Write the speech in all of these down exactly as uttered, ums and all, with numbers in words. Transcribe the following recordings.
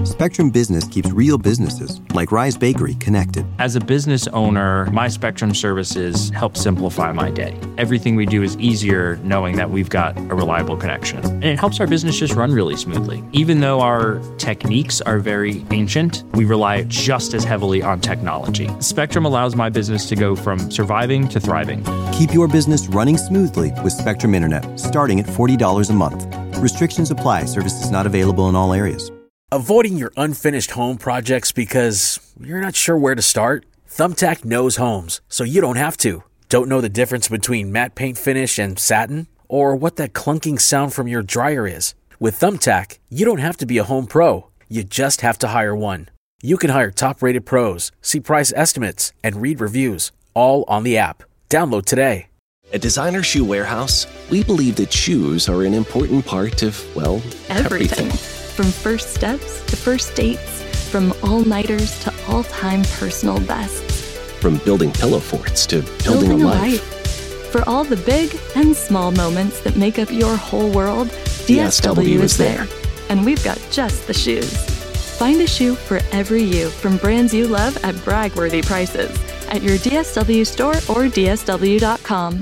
Spectrum Business keeps real businesses, like Rise Bakery, connected. As a business owner, my Spectrum services help simplify my day. Everything we do is easier knowing that we've got a reliable connection. And it helps our business just run really smoothly. Even though our techniques are very ancient, we rely just as heavily on technology. Spectrum allows my business to go from surviving to thriving. Keep your business running smoothly with Spectrum Internet, starting at forty dollars a month. Restrictions apply. Services not available in all areas. Avoiding your unfinished home projects because you're not sure where to start? Thumbtack knows homes, so you don't have to. Don't know the difference between matte paint finish and satin? Or what that clunking sound from your dryer is? With Thumbtack, you don't have to be a home pro. You just have to hire one. You can hire top-rated pros, see price estimates, and read reviews, all on the app. Download today. At Designer Shoe Warehouse, we believe that shoes are an important part of, well, everything. everything. From first steps to first dates, from all-nighters to all-time personal bests. From building pillow forts to building, building a, a life. life. For all the big and small moments that make up your whole world, D S W is there. And we've got just the shoes. Find a shoe for every you from brands you love at brag-worthy prices at your D S W store or D S W dot com.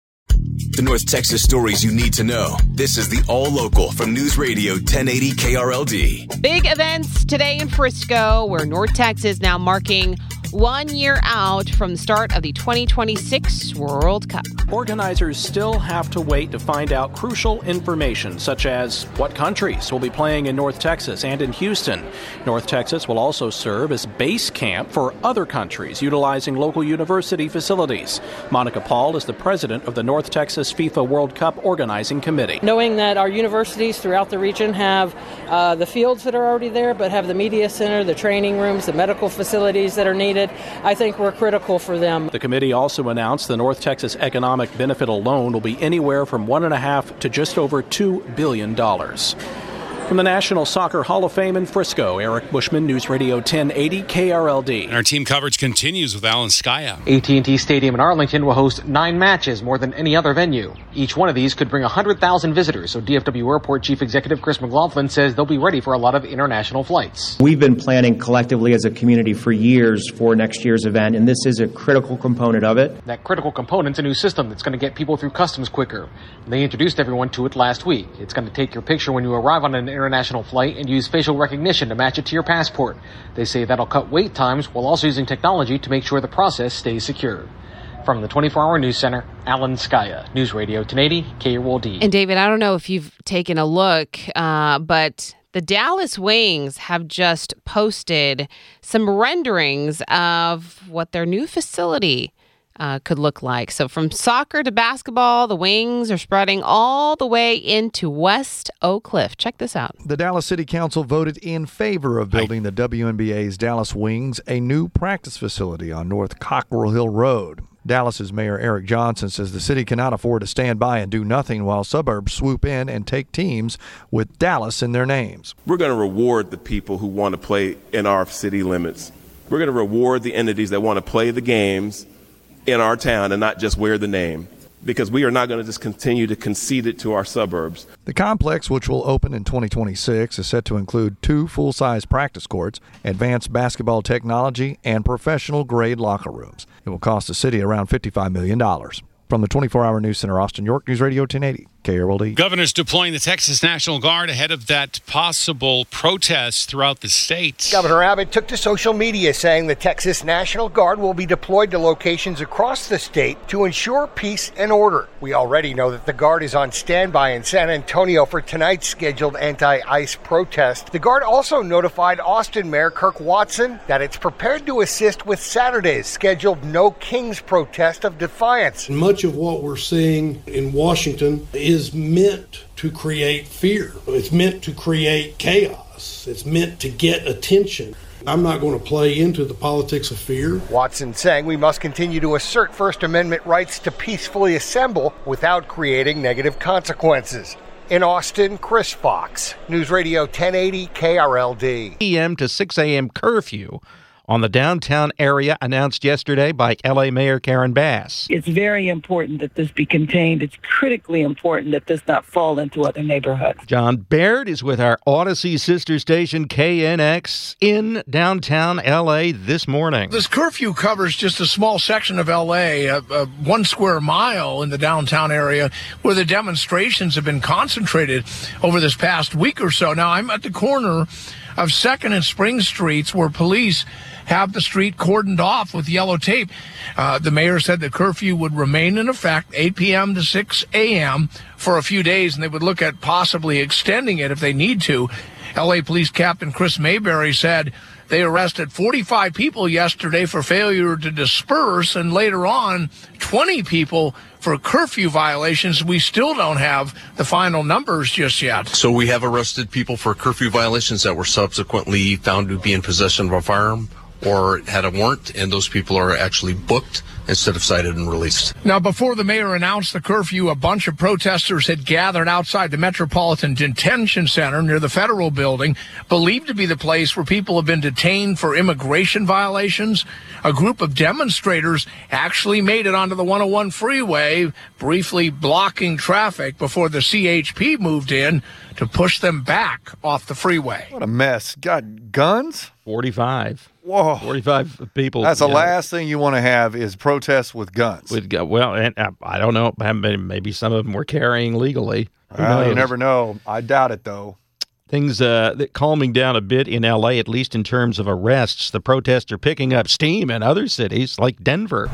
The North Texas stories you need to know. This is the All Local from News Radio ten eighty K R L D. Big events today in Frisco, where North Texas now marking one year out from the start of the twenty twenty-six World Cup. Organizers still have to wait to find out crucial information, such as what countries will be playing in North Texas and in Houston. North Texas will also serve as base camp for other countries utilizing local university facilities. Monica Paul is the president of the North Texas FIFA World Cup Organizing Committee. Knowing that our universities throughout the region have uh, the fields that are already there, but have the media center, the training rooms, the medical facilities that are needed, I think we're critical for them. The committee also announced the North Texas Economic Benefit alone will be anywhere from one and a half to just over two billion dollars. From the National Soccer Hall of Fame in Frisco, Eric Bushman, News Radio ten eighty K R L D. And our team coverage continues with Alan Skaya. A T and T Stadium in Arlington will host nine matches, more than any other venue. Each one of these could bring one hundred thousand visitors, so D F W Airport Chief Executive Chris McLaughlin says they'll be ready for a lot of international flights. We've been planning collectively as a community for years for next year's event, and this is a critical component of it. That critical component's a new system that's going to get people through customs quicker. They introduced everyone to it last week. It's going to take your picture when you arrive on an international flight and use facial recognition to match it to your passport. They say that'll cut wait times while also using technology to make sure the process stays secure. From the twenty-four hour News Center, Alan Skaya, News Radio ten eighty K R L D. And David, I don't know if you've taken a look, uh, but the Dallas Wings have just posted some renderings of what their new facility Uh, could look like. So from soccer to basketball, the Wings are spreading all the way into West Oak Cliff. Check this out. The Dallas City Council voted in favor of building the W N B A's Dallas Wings a new practice facility on North Cockrell Hill Road. Dallas's Mayor Eric Johnson says the city cannot afford to stand by and do nothing while suburbs swoop in and take teams with Dallas in their names. We're going to reward the people who want to play in our city limits. We're going to reward the entities that want to play the games in our town and not just wear the name, because we are not going to just continue to concede it to our suburbs. The complex, which will open in twenty twenty-six, is set to include two full-size practice courts, advanced basketball technology, and professional-grade locker rooms. It will cost the city around fifty-five million dollars. From the twenty-four hour News Center, Austin, York, News Radio ten eighty, K R L D. Governor's deploying the Texas National Guard ahead of that possible protest throughout the state. Governor Abbott took to social media saying the Texas National Guard will be deployed to locations across the state to ensure peace and order. We already know that the Guard is on standby in San Antonio for tonight's scheduled anti-ICE protest. The Guard also notified Austin Mayor Kirk Watson that it's prepared to assist with Saturday's scheduled No Kings protest of defiance. Much of what we're seeing in Washington is meant to create fear. It's meant to create chaos. It's meant to get attention. I'm not going to play into the politics of fear. Watson saying we must continue to assert First Amendment rights to peacefully assemble without creating negative consequences. In Austin, Chris Fox, News Radio ten eighty K R L D. p m to six a.m. curfew on the downtown area announced yesterday by L A Mayor Karen Bass. It's very important that this be contained. It's critically important that this not fall into other neighborhoods. John Baird is with our Odyssey sister station K N X in downtown L A this morning. This curfew covers just a small section of L A, uh, uh, one square mile in the downtown area, where the demonstrations have been concentrated over this past week or so. Now, I'm at the corner of second and Spring Streets, where police have the street cordoned off with yellow tape. Uh, the mayor said the curfew would remain in effect eight p.m. to six a.m. for a few days, and they would look at possibly extending it if they need to. L A Police Captain Chris Mayberry said they arrested forty-five people yesterday for failure to disperse, and later on, twenty people for curfew violations. We still don't have the final numbers just yet. So we have arrested people for curfew violations that were subsequently found to be in possession of a firearm or had a warrant, and those people are actually booked instead of cited and released. Now, before the mayor announced the curfew, a bunch of protesters had gathered outside the Metropolitan Detention Center near the Federal Building, believed to be the place where people have been detained for immigration violations. A group of demonstrators actually made it onto the one oh one freeway, briefly blocking traffic before the C H P moved in to push them back off the freeway. What a mess. Got guns? forty-five. Whoa. forty-five people. That's the yeah. last thing you want to have is protests with guns. With Well, and uh, I don't know. Maybe some of them were carrying legally. Who Well, you knows? never know. I doubt it, though. Things uh, that calming down a bit in L A, at least in terms of arrests. The protests are picking up steam in other cities like Denver.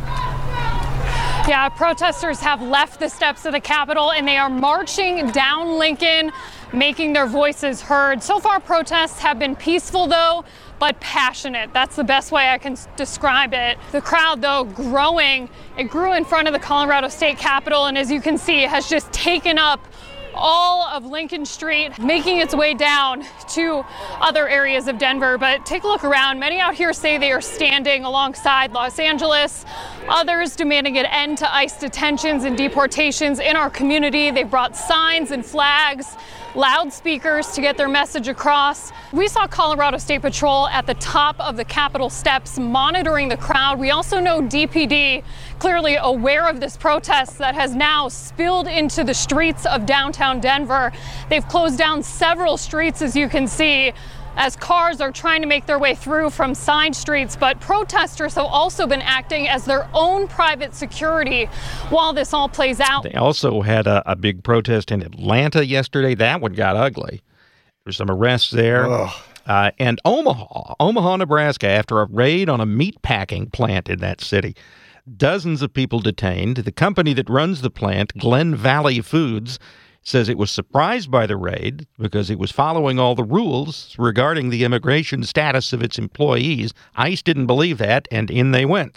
Yeah, protesters have left the steps of the Capitol and they are marching down Lincoln, making their voices heard. So far, protests have been peaceful, though, but passionate. That's the best way I can s- describe it. The crowd, though, growing. It grew in front of the Colorado State Capitol, and as you can see, it has just taken up all of Lincoln Street, making its way down to other areas of Denver. But take a look around. Many out here say they are standing alongside Los Angeles. Others demanding an end to ICE detentions and deportations in our community. They've brought signs and flags, loudspeakers to get their message across. We saw Colorado State Patrol at the top of the Capitol steps monitoring the crowd. We also know D P D, clearly aware of this protest that has now spilled into the streets of downtown Denver. They've closed down several streets, as you can see, as cars are trying to make their way through from side streets. But protesters have also been acting as their own private security while this all plays out. They also had a, a big protest in Atlanta yesterday. That one got ugly. There's some arrests there. Uh, and Omaha, Omaha, Nebraska, after a raid on a meatpacking plant in that city. Dozens of people detained. The company that runs the plant, Glen Valley Foods, says it was surprised by the raid because it was following all the rules regarding the immigration status of its employees. ICE didn't believe that, and in they went.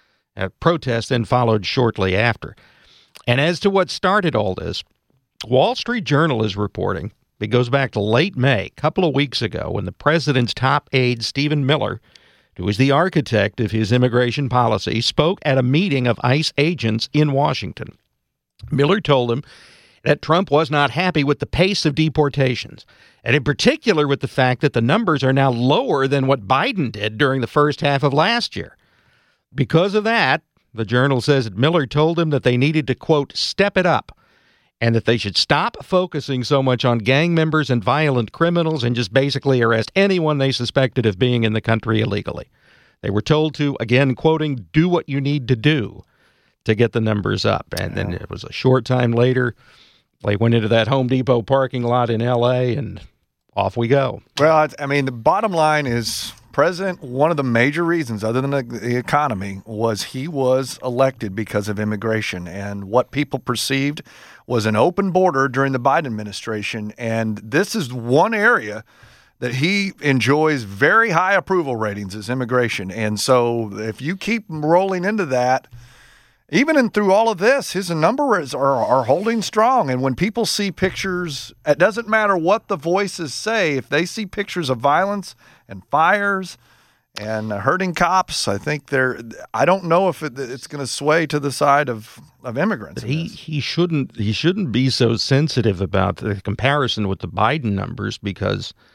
A protest then followed shortly after. And as to what started all this, Wall Street Journal is reporting, it goes back to late May, a couple of weeks ago, when the president's top aide, Stephen Miller, who is the architect of his immigration policy, spoke at a meeting of ICE agents in Washington. Miller told him that Trump was not happy with the pace of deportations, and in particular with the fact that the numbers are now lower than what Biden did during the first half of last year. Because of that, the Journal says that Miller told him that they needed to, quote, step it up, and that they should stop focusing so much on gang members and violent criminals and just basically arrest anyone they suspected of being in the country illegally. They were told to, again, quoting, do what you need to do to get the numbers up. And then it was a short time later, they went into that Home Depot parking lot in L A and off we go. Well, I mean, the bottom line is, President, one of the major reasons, other than the economy, was he was elected because of immigration. And what people perceived was an open border during the Biden administration. And this is one area that he enjoys very high approval ratings, is immigration. And so if you keep rolling into that, even in through all of this, his numbers are, are holding strong. And when people see pictures, it doesn't matter what the voices say, if they see pictures of violence and fires and hurting cops, I think they're, I don't know if it, it's going to sway to the side of, of immigrants. He he shouldn't he shouldn't be so sensitive about the comparison with the Biden numbers, because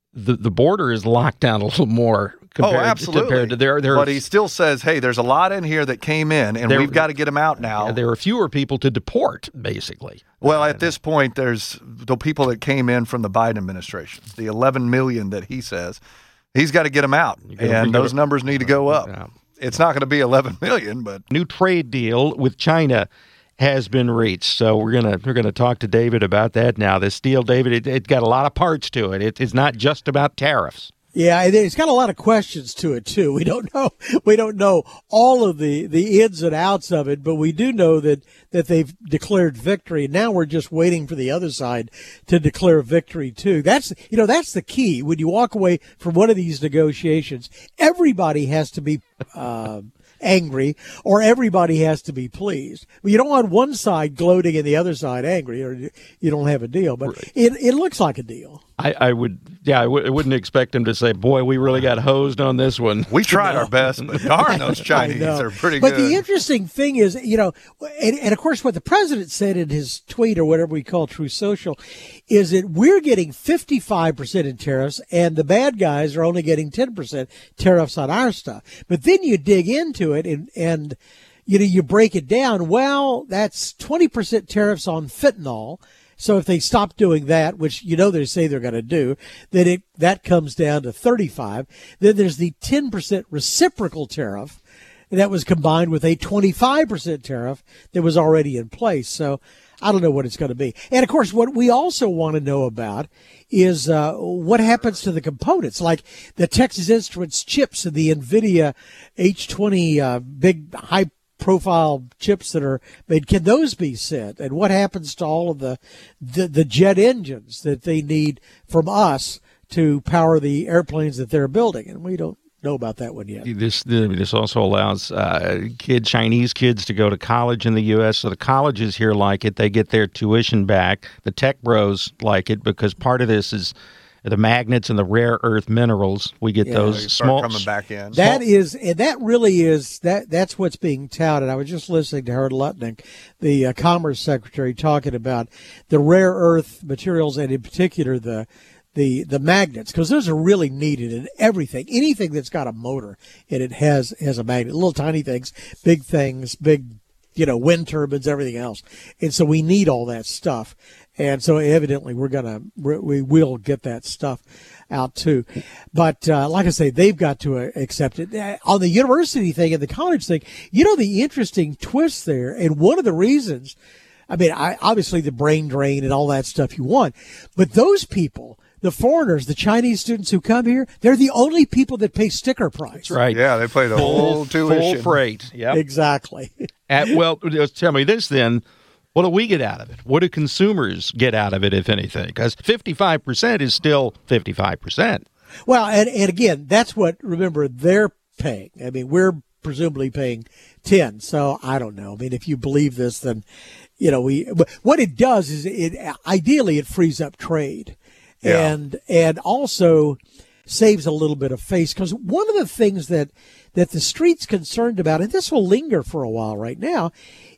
the, the border is locked down a little more compared, oh, absolutely. compared to there. there but he still says, hey, there's a lot in here that came in, and there, we've got to get them out now. Yeah, there are fewer people to deport, basically. Well, at this point, there's the people that came in from the Biden administration, the eleven million that he says. He's got to get them out, gotta, and those gotta, numbers need to go up. Yeah. It's not going to be eleven million, but new trade deal with China has been reached. So we're gonna we're gonna talk to David about that now. This deal, David, it, it got a lot of parts to it. it. It's not just about tariffs. Yeah, it's got a lot of questions to it too. We don't know we don't know all of the, the ins and outs of it, but we do know that, that they've declared victory. Now we're just waiting for the other side to declare victory too. That's you know that's the key. When you walk away from one of these negotiations, everybody has to be uh, angry, or everybody has to be pleased. Well, you don't want one side gloating and the other side angry, or you don't have a deal. But right. it it looks like a deal. I, I would, yeah, I, w- I wouldn't expect him to say, boy, we really got hosed on this one. We tried no. our best, but darn, those Chinese are pretty but good. But the interesting thing is, you know, and, and of course what the president said in his tweet, or whatever we call True Social, is that we're getting fifty-five percent in tariffs and the bad guys are only getting ten percent tariffs on our stuff. But then you dig into it and, and you know, you break it down. Well, that's twenty percent tariffs on fentanyl. So if they stop doing that, which you know they say they're going to do, then it, that comes down to thirty-five. Then there's the ten percent reciprocal tariff that was combined with a twenty-five percent tariff that was already in place. So I don't know what it's going to be. And, of course, what we also want to know about is uh, what happens to the components, like the Texas Instruments chips and the NVIDIA H twenty uh, big high profile chips that are made. Can those be sent? And what happens to all of the, the the jet engines that they need from us to power the airplanes that they're building? And we don't know about that one yet. This this also allows uh, kid Chinese kids to go to college in the U S So the colleges here like it. They get their tuition back. The tech bros like it because part of this is the magnets and the rare earth minerals. We get yeah, those small coming back in. That is, and that really is that. That's what's being touted. I was just listening to Harold Lutnick, the uh, Commerce Secretary, talking about the rare earth materials and in particular the the the magnets, because those are really needed in everything. Anything that's got a motor and it has has a magnet. Little tiny things, big things, big you know wind turbines, everything else. And so we need all that stuff. And so evidently we're going to, we will get that stuff out too. But uh, like I say, they've got to uh, accept it. Uh, on the university thing and the college thing, you know, the interesting twist there, and one of the reasons, I mean, I, obviously the brain drain and all that stuff you want, but those people, the foreigners, the Chinese students who come here, they're the only people that pay sticker price. That's right. Yeah, they pay the whole tuition. Full freight. Yep. Exactly. At, well, tell me this then. What do we get out of it? What do consumers get out of it, if anything? Because fifty-five percent is still fifty-five percent. Well, and, and again, that's what, remember, they're paying. I mean, we're presumably paying ten. So I don't know. I mean, if you believe this, then, you know, we, what it does is it, ideally it frees up trade yeah. and, and also saves a little bit of face. Because one of the things that, that the street's concerned about, and this will linger for a while right now,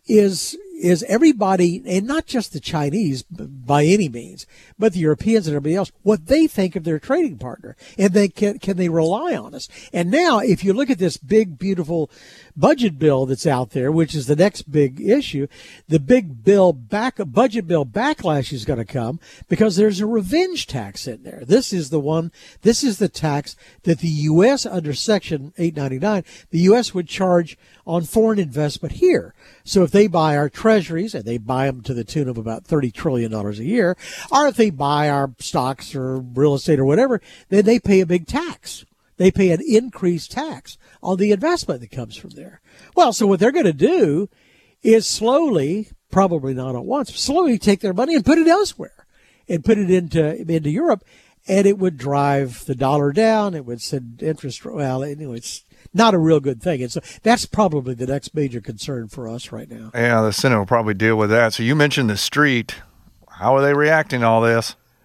is is everybody, and not just the Chinese by any means, but the Europeans and everybody else, what they think of their trading partner. And they can can they rely on us? And now, if you look at this big, beautiful budget bill that's out there, which is the next big issue, the big bill back budget bill backlash is going to come because there's a revenge tax in there. This is the one, this is the tax that the U S under Section eight ninety-nine, the U S would charge on foreign investment here. So if they buy our treasuries, and they buy them to the tune of about thirty trillion dollars a year, or if they buy our stocks or real estate or whatever, then they pay a big tax. They pay an increased tax on the investment that comes from there. Well, so what they're going to do is slowly, probably not at once, slowly take their money and put it elsewhere and put it into, into Europe, and it would drive the dollar down. It would send interest, well, anyway, it's not a real good thing. And so that's probably the next major concern for us right now. Yeah, the Senate will probably deal with that. So you mentioned the street. How are they reacting to all this?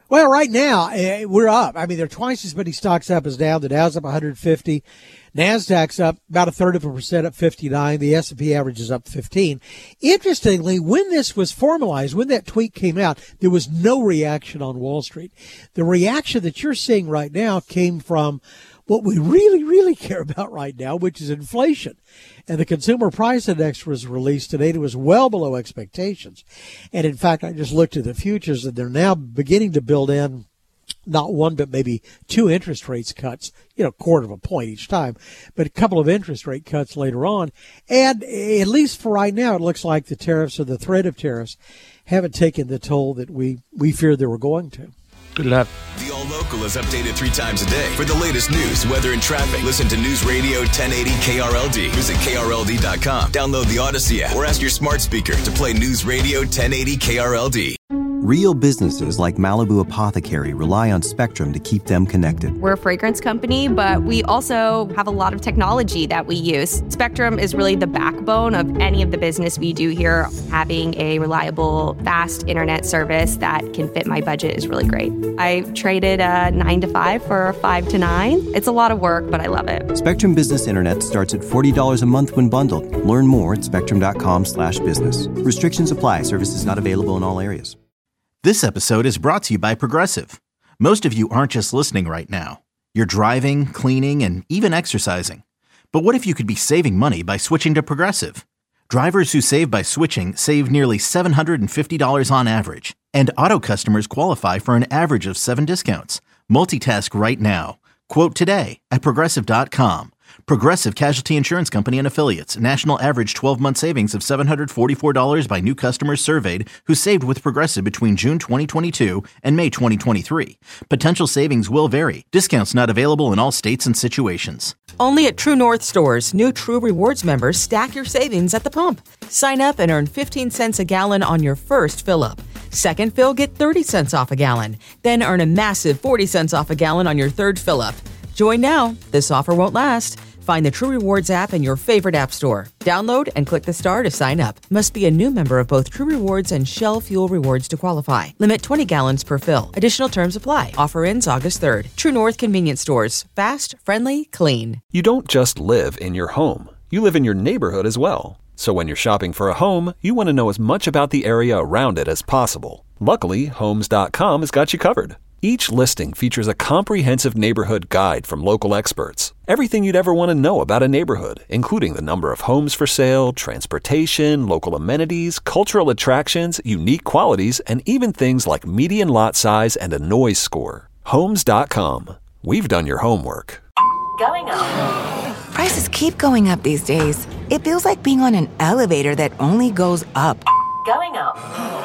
Well, right now, uh, we're up. I mean, there are twice as many stocks up as down. The Dow's up one hundred fifty. NASDAQ's up about a third of a percent, up fifty-nine. The S and P average is up fifteen. Interestingly, when this was formalized, when that tweet came out, there was no reaction on Wall Street. The reaction that you're seeing right now came from what we really, really care about right now, which is inflation. And the Consumer Price Index was released today. It was well below expectations. And in fact, I just looked at the futures, and they're now beginning to build in not one, but maybe two interest rates cuts, you know, quarter of a point each time, but a couple of interest rate cuts later on. And at least for right now, it looks like the tariffs or the threat of tariffs haven't taken the toll that we, we feared they were going to. Good luck. The All Local is updated three times a day. For the latest news, weather, and traffic, listen to News Radio ten eighty K R L D. Visit K R L D dot com. Download the Odyssey app or ask your smart speaker to play News Radio ten eighty K R L D. Real businesses like Malibu Apothecary rely on Spectrum to keep them connected. We're a fragrance company, but we also have a lot of technology that we use. Spectrum is really the backbone of any of the business we do here. Having a reliable, fast internet service that can fit my budget is really great. I traded a nine to five for a five to nine. It's a lot of work, but I love it. Spectrum Business Internet starts at forty dollars a month when bundled. Learn more at spectrum.com slash business. Restrictions apply. Services not available in all areas. This episode is brought to you by Progressive. Most of you aren't just listening right now. You're driving, cleaning, and even exercising. But what if you could be saving money by switching to Progressive? Drivers who save by switching save nearly seven hundred fifty dollars on average. And auto customers qualify for an average of seven discounts. Multitask right now. Quote today at Progressive dot com. Progressive Casualty Insurance Company and Affiliates. National average twelve-month savings of seven hundred forty-four dollars by new customers surveyed who saved with Progressive between June twenty twenty-two and May twenty twenty-three. Potential savings will vary. Discounts not available in all states and situations. Only at True North stores, new True Rewards members stack your savings at the pump. Sign up and earn fifteen cents a gallon on your first fill-up. Second fill, get thirty cents off a gallon. Then earn a massive forty cents off a gallon on your third fill-up. Join now. This offer won't last. Find the True Rewards app in your favorite app store. Download and click the star to sign up. Must be a new member of both True Rewards and Shell Fuel Rewards to qualify. Limit twenty gallons per fill. Additional terms apply. Offer ends August third. True North Convenience Stores. Fast, friendly, clean. You don't just live in your home. You live in your neighborhood as well. So when you're shopping for a home, you want to know as much about the area around it as possible. Luckily, Homes dot com has got you covered. Each listing features a comprehensive neighborhood guide from local experts. Everything you'd ever want to know about a neighborhood, including the number of homes for sale, transportation, local amenities, cultural attractions, unique qualities, and even things like median lot size and a noise score. Homes dot com. We've done your homework. Going up. Prices keep going up these days. It feels like being on an elevator that only goes up. Going up.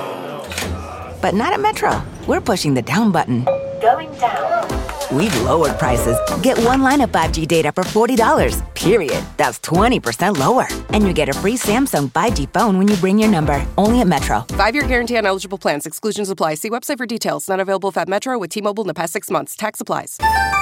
But not at Metro. We're pushing the down button. Going down. We've lowered prices. Get one line of five G data for forty dollars, period. That's twenty percent lower. And you get a free Samsung five G phone when you bring your number. Only at Metro. Five-year guarantee on eligible plans. Exclusions apply. See website for details. Not available if at Metro with T-Mobile in the past six months. Tax applies.